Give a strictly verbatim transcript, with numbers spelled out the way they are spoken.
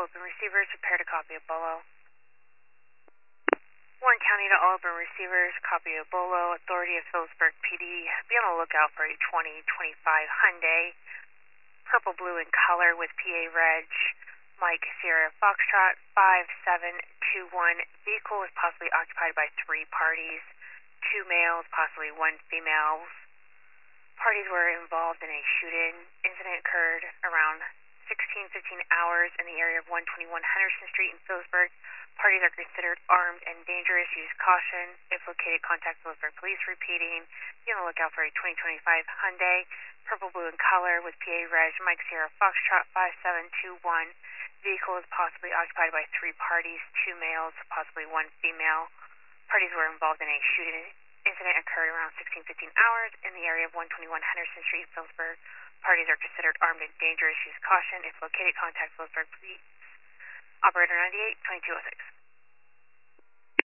all open receivers, prepare to copy a bolo. Warren County to all open receivers, copy a bolo. Authority of Phillipsburg P D, be on the lookout for a twenty twenty-five Hyundai, purple blue in color with P A Reg, Mike Sierra Foxtrot five seven two one. Vehicle is possibly occupied by three parties, two males, possibly one female. Parties were involved in a shoot-in. Incident occurred around sixteen fifteen hours in the area of one twenty-one Henderson Street in Phillipsburg. Parties are considered armed and dangerous. Use caution. If located, contact Phillipsburg Police. Repeating, be on the lookout for a twenty twenty-five Hyundai, purple blue in color with P A Reg, Mike Sierra Foxtrot five seven two one. Vehicle is possibly occupied by three parties, two males, possibly one female. Parties were involved in a shooting. Incident occurred around sixteen fifteen hours in the area of one twenty-one Henderson Street in Phillipsburg. Parties are considered armed and dangerous. Use caution. If located, contact Phillipsburg Police. Operator ninety-eight, twenty-two oh six.